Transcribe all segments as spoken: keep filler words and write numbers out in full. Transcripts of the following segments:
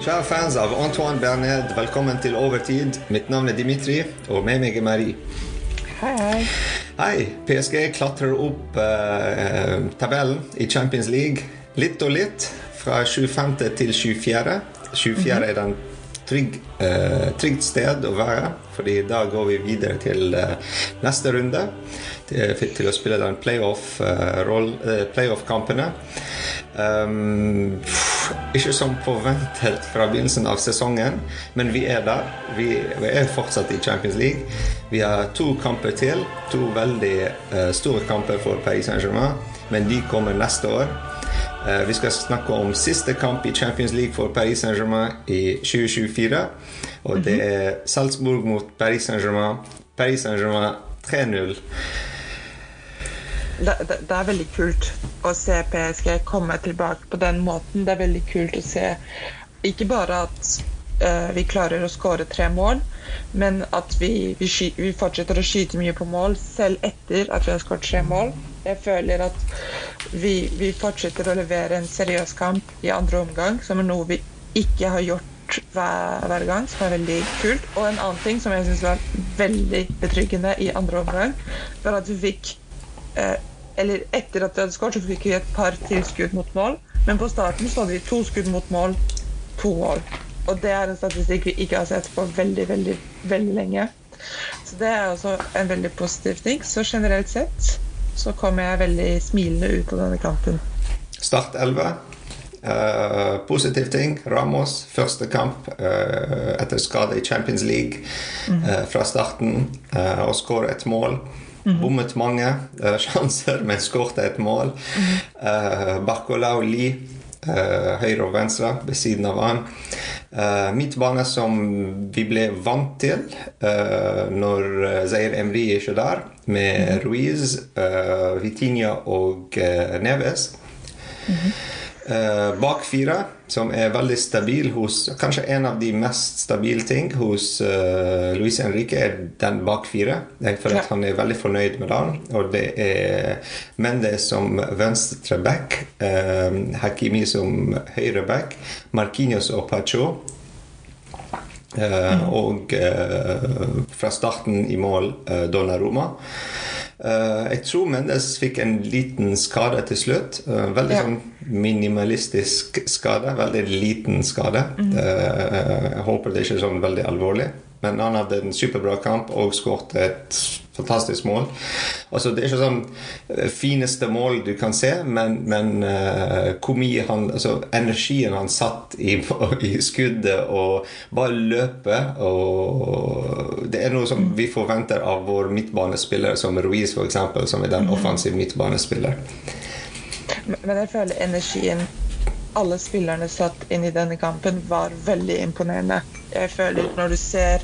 Kjære fans av Antoine Bernet, velkommen til Overtid. Mitt navn er Dimitri, og med meg er Marie. Hei, hei. Hei, P S G klatrer opp uh, tabellen i Champions League. Litt og litt, fra tjuefemte til tjuefjerde. tjuefjerde er den trygg, uh, tryggt sted å være, fordi da går vi videre til uh, neste runde, til, til å spille den playoff, uh, roll, uh, playoff-kampene. Um, ikke som forventet fra begynnelsen av sesongen, men vi er der. Vi, vi er fortsatt i Champions League. Vi har to kamper til, to veldig uh, store kamper for Paris Saint-Germain, men de kommer neste år. Uh, vi skal snakke om siste kamp i Champions League for Paris Saint-Germain i tjue tjuefire, og det er Salzburg mot Paris Saint-Germain. Paris Saint-Germain tre null. Det, det, det er veldig kult å se P S G komme tilbake på den måten. Det er veldig kult å se ikke bare at uh, vi klarer å skåre tre mål, men at vi, vi, sky, vi fortsetter å skyte mye på mål selv etter at vi har skåret tre mål. Jeg føler at vi, vi fortsetter å levere en seriøs kamp i andre omgang, som er noe vi ikke har gjort hver, hver gang, som er veldig kult. Og en annen ting som jeg synes var veldig betryggende i andre omgang, var at vi fikk eller etter at vi hadde skåret så fikk vi et par tilskudd mot mål, men på starten så hadde vi to skudd mot mål, to mål, og det er en statistikk vi ikke har sett på veldig, veldig, veldig lenge, så det er også en veldig positiv ting. Så generelt sett så kommer jeg veldig smilende ut av denne kampen. Start elleve. Uh, positiv ting, Ramos første kamp uh, etter skade i Champions League uh, fra starten, uh, og skåret et mål. Mm-hmm. Bommet mange uh, sjanser, men skåret et mål. Mm-hmm. uh, Barcola og Lee, uh, høyre og venstre ved siden av han. Uh, midtbane som vi ble vant til uh, når Zaire Emery ikke er der, med mm-hmm. Ruiz, uh, Vitinha og uh, Neves. Mm-hmm. Uh, bak fire, som er veldig stabil hos, kanskje en av de mest stabile ting hos uh, Luis Enrique er den bak fire. Jeg føler at han er veldig fornøyd med den, og det er Mendes som venstre back, uh, Hakimi som høyre back, Marquinhos og Pacho, uh, mm. og uh, fra starten i mål uh, Donnarumma. Uh, jeg tror Mendes fikk en liten skade til slutt, uh, veldig ja. sånn minimalistisk skade, veldig liten skade. Mm. uh, jeg håper det ikke er sånn veldig alvorlig, men han hadde en superbra kamp og skåret et fantastisk mål. Altså, det er ikke sånn fineste mål du kan se, men, men uh, hvor mye han, altså, energien han satt i, i skuddet og bare løpe, og det er noe som vi forventer av vår midtbanespiller, som Ruiz for eksempel, som er den offensiv midtbanespiller. Men jeg føler energien alle spillerne satt inn i denne kampen var veldig imponerende. Jeg føler når du ser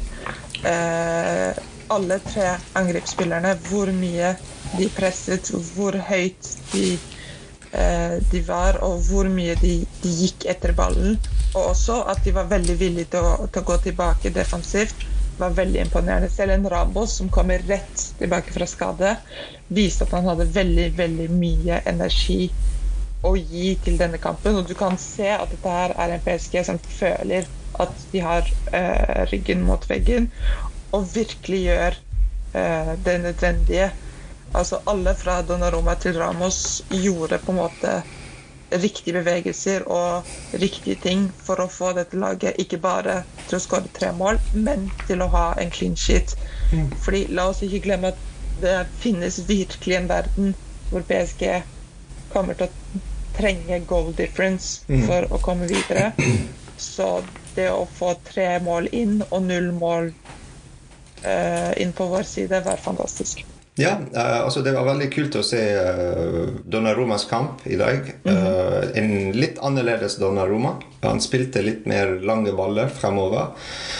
uh, alle tre angrepsspillerne, hvor mye de presset, hvor høyt de, uh, de var, og hvor mye de, de gikk etter ballen. Og også at de var veldig villige til å, til å gå tilbake defensivt, var veldig imponerende. Selv en Ramos som kommer rett tilbake fra skade, viste at han hadde veldig, veldig mye energi å gi til denne kampen. Og du kan se at dette her er en P S G som føler at de har uh, ryggen mot veggen, og virkelig gjør uh, det nødvendige. Altså alle fra Donnarumma til Ramos gjorde på en måte riktige bevegelser og riktige ting for å få dette laget ikke bare til å skåre tre mål, men til å ha en clean sheet. Mm. Fordi la oss ikke glemme at det finnes virkelig en verden hvor P S G kommer til å trenge goal difference mm. for å komme videre. Så det å få tre mål inn og null mål Uh, inn på vår side var fantastisk. Ja, uh, altså det var veldig kult å se uh, Donnarummas kamp i dag. Mm-hmm. uh, en litt annerledes Donnarumma. Han spilte litt mer lange baller fremover,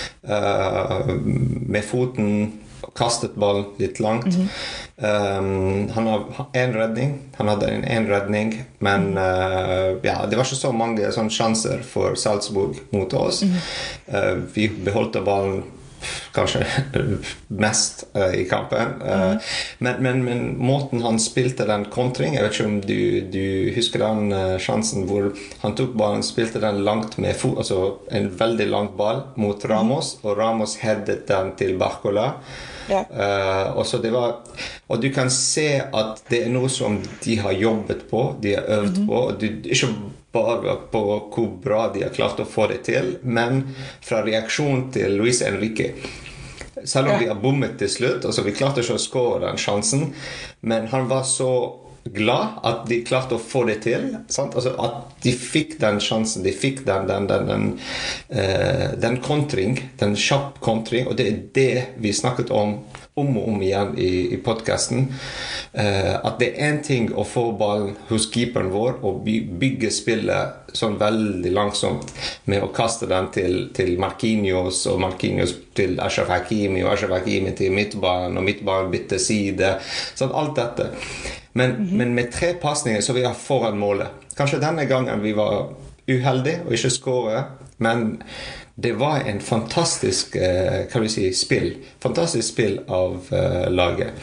uh, med foten, kastet ball litt langt. Mm-hmm. um, han har en redning, han hadde en, en redning, men uh, ja, det var ikke så mange sånne sjanser for Salzburg mot oss. Mm-hmm. uh, vi beholdte ballen kanskje mest uh, i kampen. Uh, mm. men, men, men måten han spilte den kontring, jeg vet ikke om du, du husker den uh, sjansen hvor han tok ballen, spilte den langt med fot, altså en veldig lang ball mot Ramos, mm. og Ramos headet den til Barcola. Ja. Uh, og, så det var, og du kan se at det er noe som de har jobbet på, de har øvd mm-hmm. på, du, ikke bare på hvor bra de har klart å få det til, men fra reaksjon til Luis Enrique. Selv om ja. de har bommet til slutt, altså vi klarte ikke å skåre den sjansen, men han var så glad at de klarte å få det til, sant? Altså at de fikk den sjansen, de fikk den, den, den, den, uh, den kontring, den kjapp kontring, og det er det vi snakket om om og om igjen i, i podcasten, uh, at det er en ting å få ballen hos keeperen vår og by, bygge spillet sånn veldig langsomt med å kaste den til, til Marquinhos og Marquinhos til Achraf Hakimi og Achraf Hakimi til midtbanen og midtbanen bytte side, sånn alt dette. Men, mm-hmm. men med tre passninger så vi har foran målet. Kanskje denne gangen vi var uheldige og ikke skåre, men det var en fantastisk eh, kan vi si, spill. Fantastisk spill av eh, laget.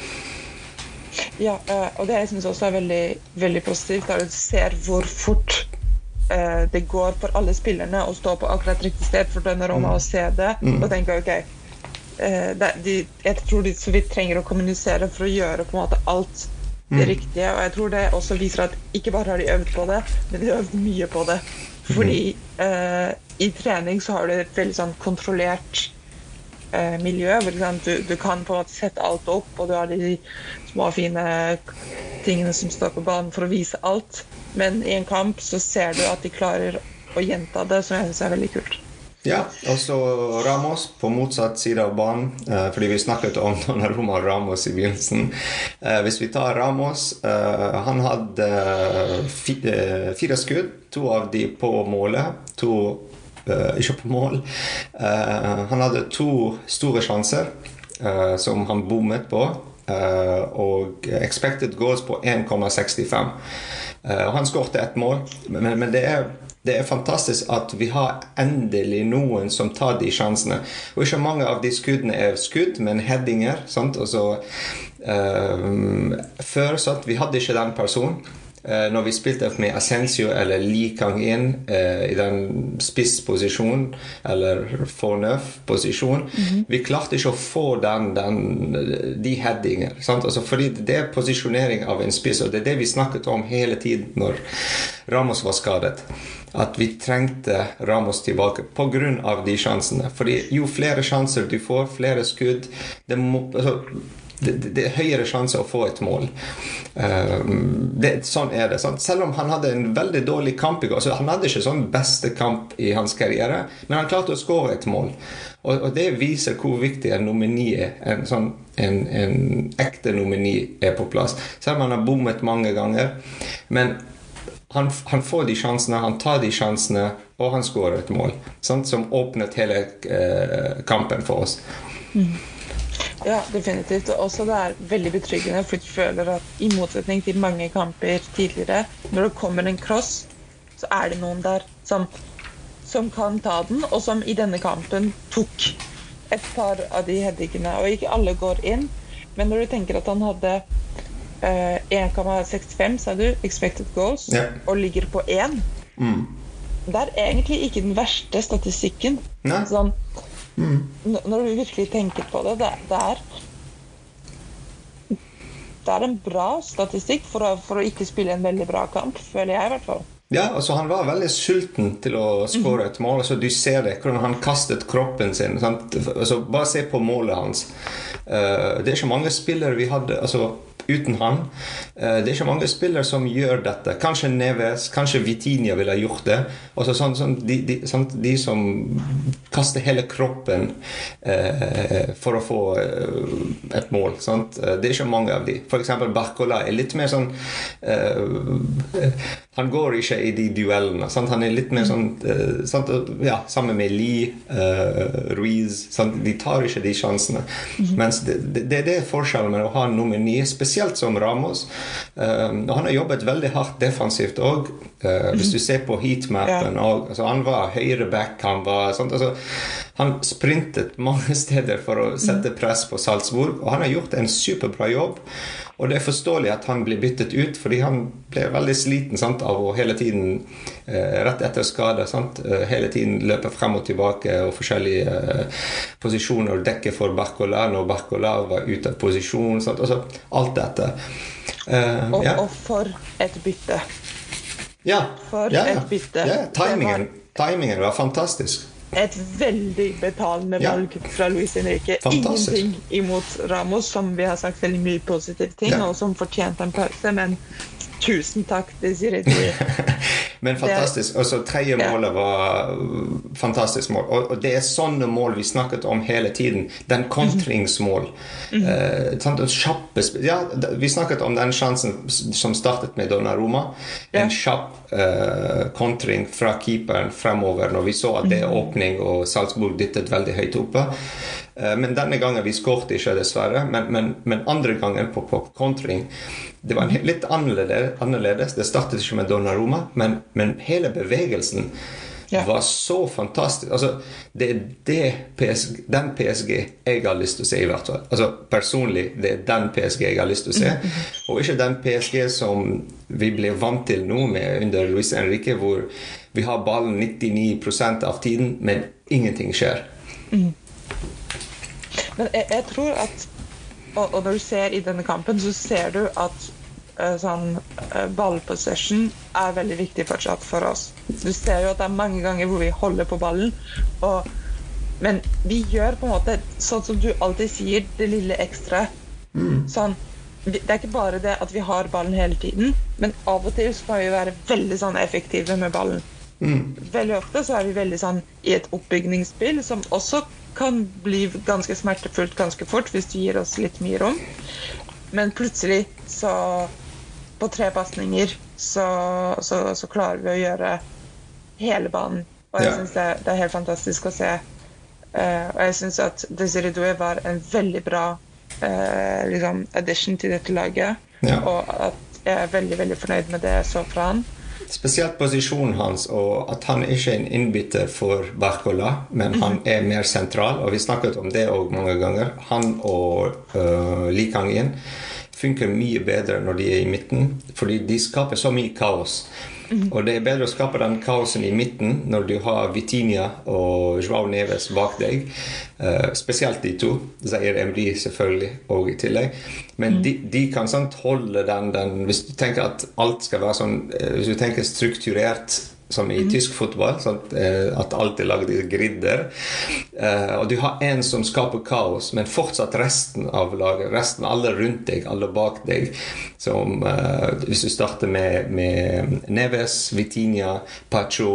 Ja, og det jeg synes også er veldig, veldig positivt, er at du ser hvor fort eh, det går for alle spillerne å stå på akkurat riktig sted for denne Roma mm. og se det, mm. og tenke, ok, eh, det, de, jeg tror de så vidt trenger å kommunisere for å gjøre på en måte alt det riktige, og jeg tror det også viser at ikke bare har de øvd på det, men de har øvd mye på det. Fordi eh, i trening så har du et veldig sånn kontrollert eh, miljø, hvor du, du kan på en måte sette alt opp, og du har de små fine tingene som står på banen for å vise alt. Men i en kamp så ser du at de klarer å gjenta det, som jeg synes er veldig kult. Ja, og så Ramos på motsatt side av banen, eh, fordi vi snakket om Donnarumma og Ramos i begynnelsen. Eh, hvis vi tar Ramos, eh, han hadde fire, fire skudd, to av de på målet, to eh, ikke på mål. Eh, han hadde to store sjanser eh, som han bommet på, eh, og expected goals på en komma sekstifem. Eh, og han skårte et mål, men, men det er Det er fantastisk at vi har endelig noen som tar de sjansene. Og ikke mange av de skuddene er skudd, men headinger. Sant? Og så, uh, før så at vi hadde ikke den personen. Uh, når vi spilte med Asensio eller Lee Kang-in uh, i den spissposisjonen, eller fornøf-posisjon, mm-hmm. vi klarte ikke å få den, den, de headinger. Sant? Altså, fordi det er posisjonering av en spiss, og det er det vi snakket om hele tiden når Ramos var skadet. At vi trengte Ramos tilbake på grunn av de sjansene. Fordi jo flere sjanser du får, flere skudd, det, må, altså, det, det er høyere sjanse å få et mål. Um, det, sånn er det. Sant? Selv om han hadde en veldig dårlig kamp i går, altså, han hadde ikke sånn beste kamp i hans karriere, men han klarte å skåre et mål. Og, og det viser hvor viktig en nomini er. En, sånn, en, en ekte nomini er på plass. Selv om han har bommet mange ganger. Men Han, han får de sjansene, han tar de sjansene, og han skårer et mål, sant? Som åpnet hele eh, kampen for oss. Mm. Ja, definitivt. Og også det er veldig betryggende, for du føler at i motsetning til mange kamper tidligere, når det kommer en cross, så er det noen der som, som kan ta den, og som i denne kampen tok et par av de headingene, og ikke alle går inn, men når du tenker at han hadde Uh, en komma sekstifem, sa du, expected goals, ja. Og ligger på én. Mm. Det er egentlig ikke den verste statistikken. Sånn, mm. n- når du virkelig tenker på det, det, det er det er en bra statistikk for å, for å ikke spille en veldig bra kamp, føler jeg i hvert fall. Ja, altså han var veldig sulten til å skåre et mål. Altså, du ser det, hvordan han kastet kroppen sin. Sant? Altså, bare se på målet hans. Uh, det er ikke mange spillere vi hadde, altså uten han. Det er ikke mange spillere som gjør dette. Kanskje Neves, kanskje Vitinha ville ha gjort det. Altså sånn, sånn, de, de, sånn, de som kaster hele kroppen eh, for å få eh, et mål. Sant? Det er ikke mange av de. For eksempel Barcola er litt mer sånn eh, han går ikke i de duellene. Sant? Han er litt mer sånn eh, sant? Ja, sammen med Lee, eh, Ruiz. Sant? De tar ikke de sjansene. Mm-hmm. Mens det, det, det er det forskjellen med å ha nomini, spesielt som Ramos. Uh, og han har jobbet veldig hardt defensivt også. Uh, hvis du ser på heatmappen, og, altså, han var høyre back, han var sånt, altså, han sprintet mange steder for å sette press på Salzburg, og han har gjort en superbra jobb. Og det er forståelig at han blir byttet ut, fordi han ble veldig sliten, sant, av å hele tiden, eh, rett etter skade, sant, eh, hele tiden løpe frem og tilbake og forskjellige eh, posisjoner og dekke for Barcola når Barcola var ute av posisjon, sant, altså alt dette. Eh, og, ja. og for et bytte. Ja, for ja, ja. et bytte. Ja, timingen, timingen var fantastisk. Et veldig betalende valg ja. Fra Luis Enrique. Fantastisk. Ingenting imot Ramos, som vi har sagt veldig mye positive ting, ja. Og som fortjente en pause, men tusen takk, Desiree Doué. Men fantastisk. Og så tredje målet var fantastisk mål. Og, og det er sånne mål vi snakket om hele tiden. Den kontringsmål. Mm. Eh, sånn, kjappe, ja, vi snakket om den sjansen som startet med Donnarumma. Ja. En kjapp eh, kontring fra keeperen fremover når vi så at det er åpning og Salzburg dyttet veldig høyt oppe. Eh, men denne gangen vi skårte ikke dessverre, men, men, men andre gangen på, på kontring det var en, litt annerledes, annerledes. Det startet ikke med Donnarumma, men, men hele bevegelsen ja. Var så fantastisk. Altså, det er det P S G, den P S G jeg har lyst til å se i hvert fall. Altså, personlig, det er den P S G jeg har lyst til å se. Og ikke den P S G som vi ble vant til nå med under Luis Enrique, hvor vi har ballen nittini prosent av tiden, men ingenting skjer. Mm. Men jeg, jeg tror at Og, og når du ser i denne kampen, så ser du at uh, sånn, uh, ballpossession er veldig viktig fortsatt for oss. Du ser jo at det er mange ganger hvor vi holder på ballen, og, men vi gjør på en måte, sånn som du alltid sier, det lille ekstra. Mm. Sånn, det er ikke bare det at vi har ballen hele tiden, men av og til skal vi være veldig sånn, effektive med ballen. Mm. Veldig ofte så er vi veldig sånn, i et oppbygningsspill som også kan bli ganske smertefullt ganske fort hvis du gir oss litt mye rom. Men plutselig så på tre passninger så, så, så klarer vi å gjøre hele banen. Og jeg ja. Synes det, det er helt fantastisk å se. Uh, og jeg synes at Desiree Doué var en veldig bra uh, liksom, addition til dette laget. Ja. Og at jeg er veldig, veldig fornøyd med det jeg så fra han. Spesielt posisjonen hans, og at han ikke er en innbytter for Barcola, men han er mer sentral, og vi snakket om det også mange ganger. Han og uh, Lee Kang-in funker mye bedre når de er i midten, fordi de skaper så mye kaos. Og det er bedre å skape den kaosen i midten når du har Vitinha og Joao Neves bak deg. Uh, spesielt de to. Zaire Emery selvfølgelig og i tillegg. Men de, de kan sånn holde den, den hvis du tenker at alt skal være sånn, uh, hvis du tenker strukturert som i mm. tysk fotball, sånn, uh, at alt er laget i gridder. Uh, og du har en som skaper kaos, men fortsatt resten av laget, resten, alle rundt deg, alle bak deg, som uh, hvis du starter med, med Neves, Vitinha, Pacho,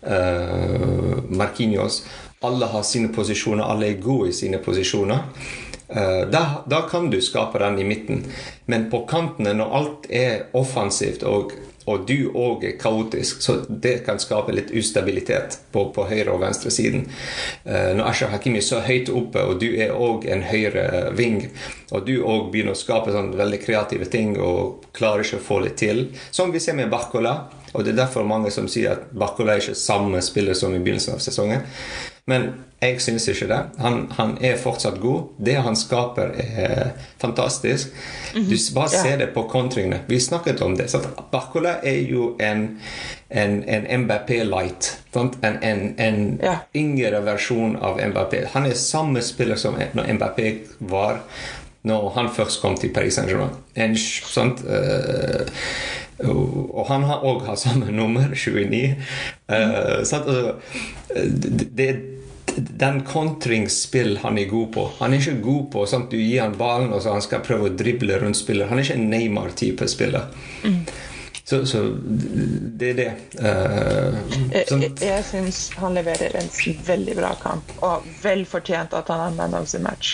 uh, Marquinhos, alle har sine posisjoner, alle er gode i sine posisjoner. Uh, da, da kan du skape den i midten. Men på kantene, når alt er offensivt og og du også er kaotisk, så det kan skape litt ustabilitet på, på høyre og venstre siden. Uh, når Ashraf Hakimi er så høyt oppe, og du er også en høyre ving, og du også begynner å skape sånne veldig kreative ting, og klarer ikke å få det til, som vi ser med Barcola, og det er derfor mange som sier at Barcola er ikke samme spiller som i begynnelsen av sesongen. Men jeg synes ikke det. Han, han er fortsatt god. Det han skaper er fantastisk. Du bare ser det på kontringene. Vi snakket om det. Så Barcola er jo en, en, en Mbappé-light. En, en, en ja. Yngre versjon av Mbappé. Han er samme spiller som når Mbappé var når han først kom til Paris Saint-Germain. En sånt... Uh, og han har også har samme nummer, tjueni. Uh, sånn, altså, det, det den kontringsspill han er god på. Han er ikke god på sånn at du gir han ballen og så han skal prøve å drible rundt spiller. Han er ikke en Neymar-type spiller. Mm. Så, så det er det. Uh, sånn. jeg, jeg synes han leverer en veldig bra kamp, og vel fortjent at han er man of the match.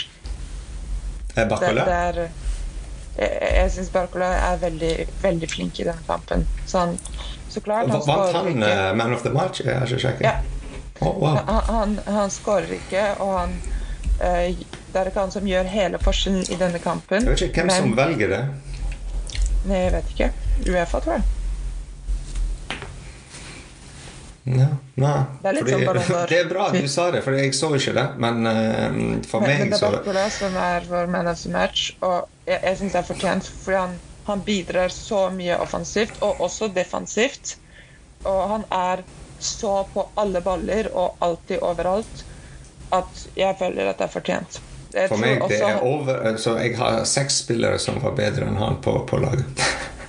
Er Barcola? Det, det er, jeg, jeg synes Barcola er veldig, veldig flink i den kampen. Så, han, så klart han Vant han uh, man of the match? Jeg har ikke sjekket. Ja. Oh, wow. Han, han, han skårer ikke, og han, uh, det er ikke han som gjør hele forskjellen i denne kampen. Jeg vet ikke hvem men, som velger det. Nei, jeg vet ikke. UEFA, tror jeg. Ja, nei, Det er litt fordi, sånn Ballon d'Or. det er bra du sa det, for jeg så ikke det, men uh, for Men, meg men det så er Barcola som er vår man of the match, og jeg, jeg synes det er fortjent, fordi han, han bidrar så mye offensivt, og også defensivt, og han er så på alle baller, og alltid overalt, at jeg føler at det er fortjent. Jeg For tror meg det også er han- over, så jeg har seks spillere som var bedre enn han på, på laget.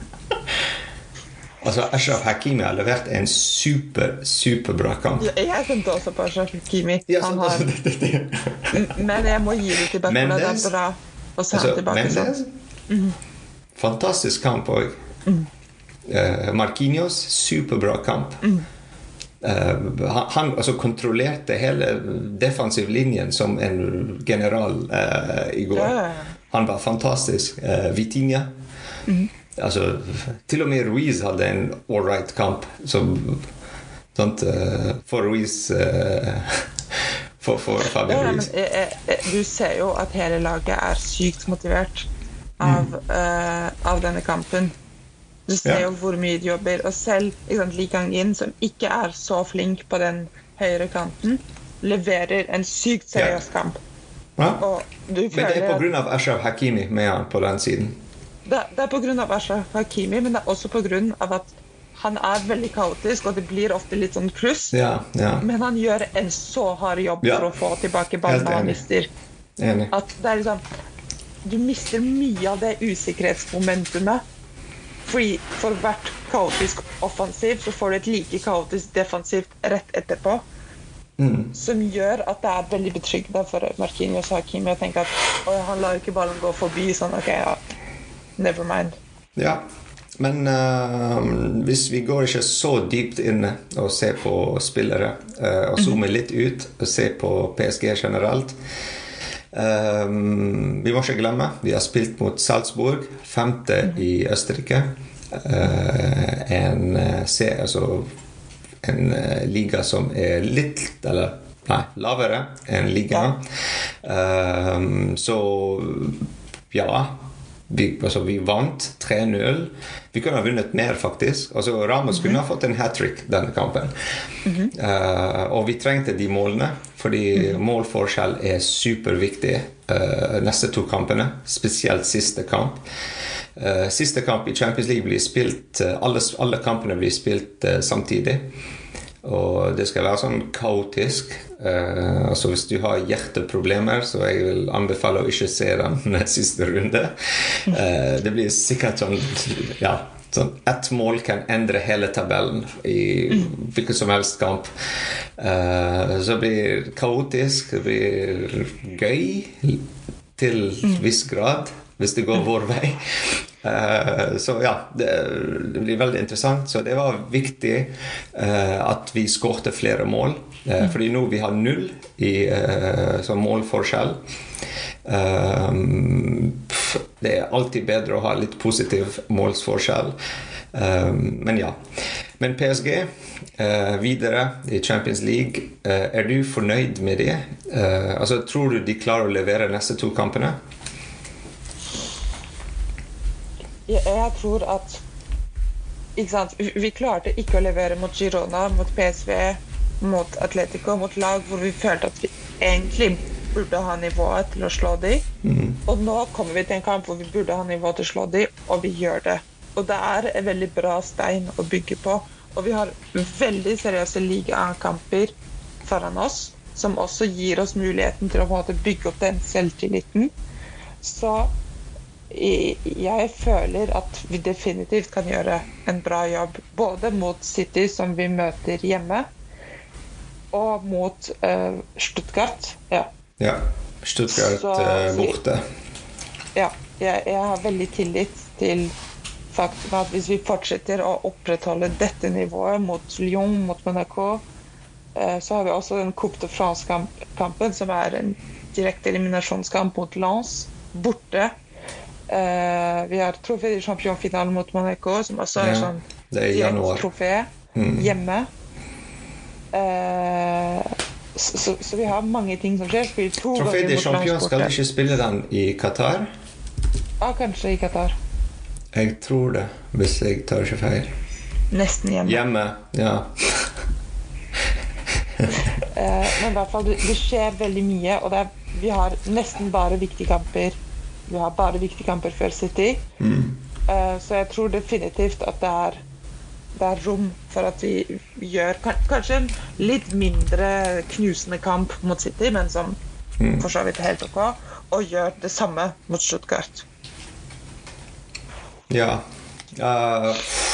Altså, Achraf Hakimi har levert en super, superbra kamp. Ja, Jeg tenkte også på Achraf Hakimi. Ja, Han sånn, har, altså, det, det, det. men jeg må gi det til Barcola, det Mendes? er bra å se Altså, han tilbake. Mendes, sånn. fantastisk kamp også. Eh, Marquinhos, superbra kamp. Eh, han han altså, kontrollerte hele defensiv linjen som en general eh, i går. Ja, ja, ja. Han var fantastisk. Eh, Vitinha. Altså, til og med Ruiz hadde en all right kamp. Som, sånt, eh, for Ruiz eh, for, for Fabian Ja, men Ruiz. jeg, jeg, jeg, du ser jo at hele laget er sykt motivert av, eh, av denne kampen. Du ser Ja. jo hvor mye de jobber, og selv ikke sant, Lee Kang-in, som ikke er så flink på den høyre kanten, leverer en sykt seriøs kamp. Ja. Og du Men det er føler på at grunn av Achraf Hakimi med han på den siden. det, det er på grunn av Achraf Hakimi, men det er også på grunn av at han er veldig kaotisk, og det blir ofte litt sånn kluss. Ja, ja. Men han gjør en så hard jobb Ja. for å få tilbake Helt ballen han enig. mister. Enig. At det er liksom Du mister mye av det usikkerhetsmomentumet. Fordi for hvert kaotisk offensiv så får du et like kaotisk defensivt rett etterpå. Mm. Som gjør at det er veldig betryggende for Marquinhos og Hakimi å tenke at «Oi, han lar ikke ballen gå forbi, sånn ok, ja, never mind». Ja, men uh, hvis vi går ikke så dypt inne og ser på spillere, uh, og zoomer litt ut og ser på P S G generelt, uh, vi må ikke glemme, vi har spilt mot Salzburg, femte i Østerrike, uh, en, uh, se, altså, en uh, liga som er litt, eller nei, lavere enn liga. Uh, så ja, Vi, altså, vi vant tre null. Vi kunne ha vunnet mer, faktisk. Altså, Ramos kunne ha fått en hat-trick denne kampen. Mm-hmm. uh, og vi trengte de målene, fordi mm-hmm. målforskjell er superviktig uh, neste to kampene, spesielt siste kamp. Uh, siste kamp i Champions League blir spilt, uh, alle, alle kampene blir spilt uh, samtidig. Og det skal være sånn kaotisk. Uh, altså hvis du har hjerteproblemer, så jeg vil anbefale å ikke se den siste runde. Uh, det blir sikkert sånn, ja, sånn ett mål kan endre hele tabellen i hvilken som helst kamp. Uh, så det blir kaotisk, det blir gøy til viss grad, hvis det går vår vei. Uh, så ja, det, det blir veldig interessant. Så det var viktig uh, at vi skårte flere mål, uh, fordi nå vi har null i uh, sånn målforskjell. Uh, pff, det er alltid bedre å ha litt positiv målsforskjell. Uh, men ja. Men P S G uh, videre i Champions League, uh, er du fornøyd med det? Uh, altså, tror du de klarer å levere neste to kampene? Jeg, jeg tror at ikke sant, vi klarte ikke å levere mot Girona, mot P S V, mot Atletico, mot lag hvor vi følte at vi egentlig burde ha nivået til å slå de. Mm. Og nå kommer vi til en kamp hvor vi burde ha nivået til å slå de, og vi gjør det. Og det er en veldig bra stein å bygge på. Og vi har veldig seriøse ligakamper foran oss, som også gir oss muligheten til å på en måte bygge opp den selvtilliten. Så jeg føler at vi definitivt kan gjøre en bra jobb både mot City, som vi møter hjemme, og mot uh, Stuttgart. Ja, ja Stuttgart Så, uh, borte. Ja, jeg, jeg har veldig tillit til faktum at hvis vi fortsetter å opprettholde dette nivået mot Lyon, mot Monaco, uh, så har vi også den Coupe de France-kampen, som er en direkte eliminasjonskamp mot Lens, borte. Uh, vi har trofé i championfinalen mot Monaco, som også er ja, sånn det er i januar. trofé mm. hjemme. Uh, så, så, så vi har mange ting som skjer. Trofé de champion, skal de ikke spille den i Qatar? Ja, kanskje i Qatar. Jeg tror det, hvis jeg tar ikke feil. Nesten hjemme. Hjemme, ja. Eh, men i hvert fall, det, det skjer veldig mye, og det er, vi har nesten bare viktige kamper. Vi har bare viktige kamper før City. Mm. Eh, så jeg tror definitivt at det er, det er rom for at vi gjør kanskje en litt mindre knusende kamp mot City, men som mm. for så vidt er helt ok, og gjør det samme mot Stuttgart. Ja. Uh,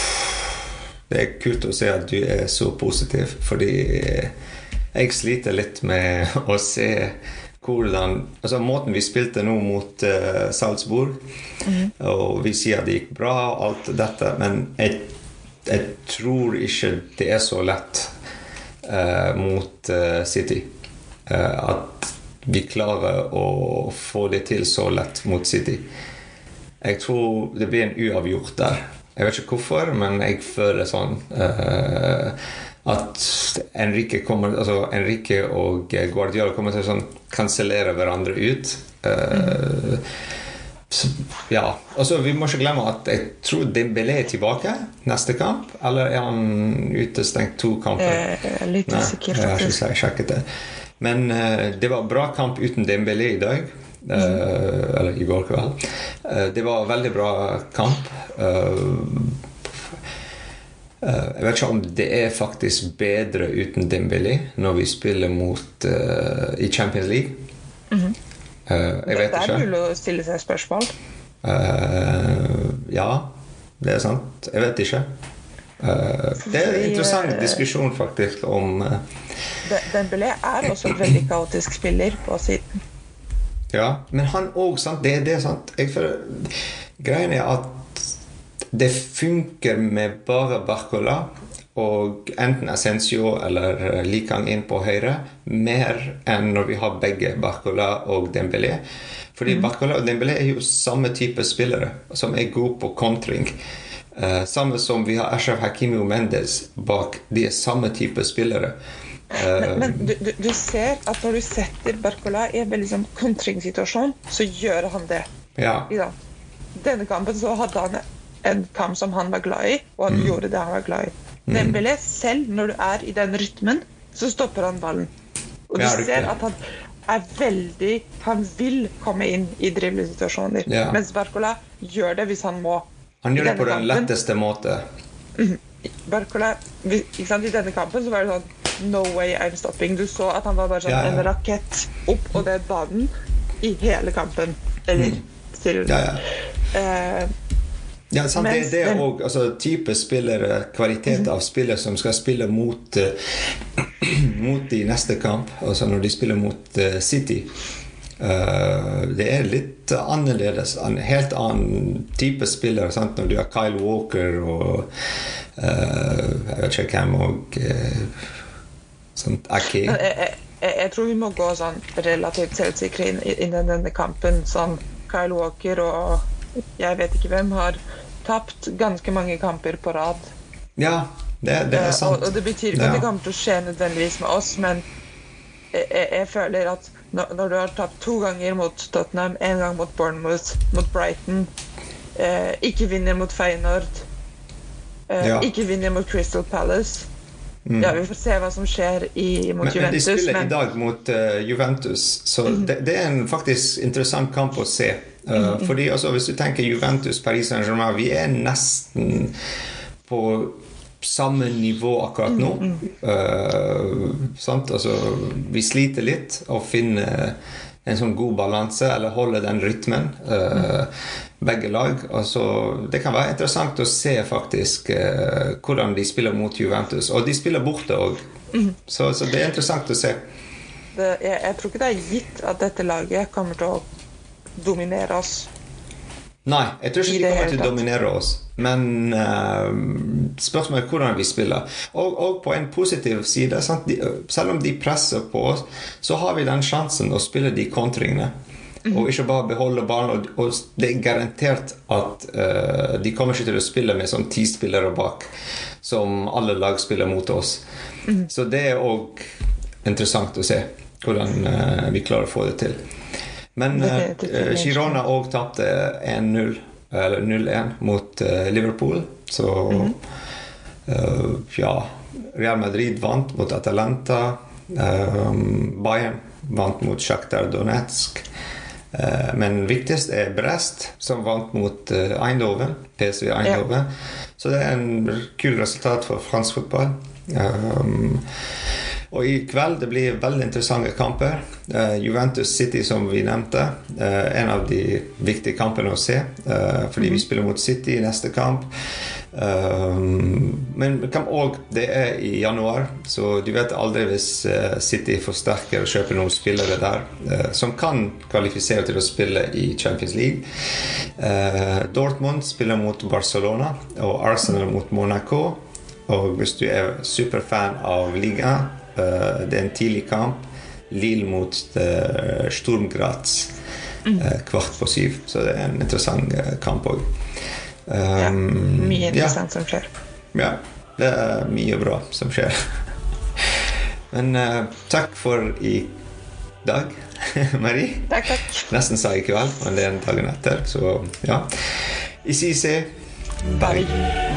det er kult å se at du er så positiv, fordi jeg sliter litt med å se hvordan, altså måten vi spilte nå mot uh, Salzburg, mm. og vi sier det gikk bra, alt dette, men jeg, jeg tror ikke det er så lett uh, mot uh, City. Uh, at vi klarer å få det til så lett mot City. Jeg tror det blir en uavgjort der. Jeg vet ikke hvorfor, men jeg føler sånn uh, at Enrique, kommer, altså Enrique og Guardiola kommer til å sånn kansellere hverandre ut. Uh, så, ja. Altså, vi må ikke glemme at jeg tror Dembélé er tilbake neste kamp, eller er han utestengt to kamper? Jeg er litt usikker, Nei, jeg har ikke sjekket det. Men uh, det var bra kamp uten Dembélé i dag. Uh, eller i går kveld. Uh, det var veldig bra kamp. Uh, uh, jeg vet ikke om det er faktisk bedre uten Dembélé når vi spiller mot uh, i Champions League. Mm-hmm. uh, jeg vet det ikke. Det er mulig å stille seg spørsmål. Uh, ja, det er sant. Jeg vet ikke. Uh, det er en interessant diskusjon faktisk om uh, Dembélé er også en veldig kaotisk spiller på siden. Ja, men han også, sant? Det er det, sant? Jeg føler, greien er at det funker med bare Barcola, og enten Asensio eller Likang inn på høyre, mer enn når vi har begge Barcola og Dembélé. Fordi mm. Barcola og Dembélé er jo samme type spillere, som er gode på kontring. Uh, samme som vi har Achraf Hakimi og Mendes bak, de er samme type spillere. Men, men du, du, du ser at når du setter Barcola i en veldig sånn kontringssituasjon, så gjør han det. Ja. I denne kampen så hadde han en kamp som han var glad i, og han mm. gjorde det han var glad i. Mm. Dembélé selv, når du er i den rytmen, så stopper han ballen. Og du ja, ser at han er veldig, han vil komme inn i driblesituasjoner. Ja. Mens Barcola gjør det hvis han må. Han gjør det på den letteste måte. Mm. Barcola, ikke sant, i denne kampen så var det sånn no way I'm stopping. Du så at han var bare sånn ja, ja. en rakett opp og det baden i hele kampen. Eller til ja, ja. Eh, ja, sant, det, det er også altså, type spillere, kvalitet av spillere som skal spille mot uh, mot de neste kamp, altså når de spiller mot uh, City. Uh, det er litt annerledes, en helt annen type spillere, sant? Når du har Kyle Walker og uh, jeg vet ikke hvem og uh, sånn Aki. Jeg, jeg, jeg tror vi må gå sånn relativt selvsikre inn, inn i denne kampen. Sånn Kyle Walker og jeg vet ikke hvem har tapt ganske mange kamper på rad. Ja, det, det er sant. Og, og det betyr ikke ja. at det kommer til å skje nødvendigvis med oss, men jeg, jeg føler at når, når du har tapt to ganger mot Tottenham, en gang mot Bournemouth, mot Brighton, eh, ikke vinner mot Feyenoord, eh, ja. ikke vinner mot Crystal Palace. Mm. Ja, vi får se hva som skjer i, mot men, Juventus. Men de spiller men... i dag mot uh, Juventus, så mm. det, det er en faktisk interessant kamp å se. Uh, mm. Fordi altså, hvis du tenker Juventus, Paris Saint-Germain, vi er nesten på samme nivå akkurat nå. Mm. Uh, sant? Altså, vi sliter litt å finne en sånn god balanse, eller holde den rytmen, uh, begge lag. Altså, det kan være interessant å se faktisk uh, hvordan de spiller mot Juventus, og de spiller borte også. Mm. Så, så det er interessant å se. Det, jeg, jeg tror ikke det er gitt at dette laget kommer til å dominere oss. Nei, jeg tror ikke de kommer til å dominere oss, men uh, spørsmålet er hvordan vi spiller. Og, og på en positiv side, sant? De, selv om de presser på oss, så har vi den sjansen å spille de kontringene. Mm. Og ikke bare beholde ballen, og, og det er garantert at uh, de kommer ikke til å spille med sånn ti spillere bak, som alle lag spiller mot oss. Mm. Så det er også interessant å se hvordan uh, vi klarer å få det til. Men uh, Girona også tapte en null eller null en mot uh, Liverpool, så mm-hmm. uh, ja, Real Madrid vant mot Atalanta, Um, Bayern vant mot Shakhtar Donetsk. Uh, men viktigst er Brest, som vant mot uh, Eindhoven, P S V Eindhoven. Ja. Så det er en kul resultat for fransk fotball. Um, og i kveld det blir veldig interessante kamper. uh, Juventus City, som vi nevnte, uh, en av de viktige kampene å se, uh, fordi mm. vi spiller mot City i neste kamp. Um, men kan også, det er i januar, så du vet aldri hvis uh, City forsterker og kjøper noen spillere der uh, som kan kvalifisere til å spille i Champions League. uh, Dortmund spiller mot Barcelona og Arsenal mot Monaco. Og hvis du er superfan av liga, uh, det er en tidlig kamp. Lille mot uh, Sturm Graz, uh, kvart på syv, så det er en interessant uh, kamp også. Um, ja, mye interessant ja. som skjer. Ja, det er mye bra som skjer. Men uh, takk for i dag, Marie. Takk, takk. Nesten sa i kveld, men det er en dagen etter, så ja. I C C, bye. bye.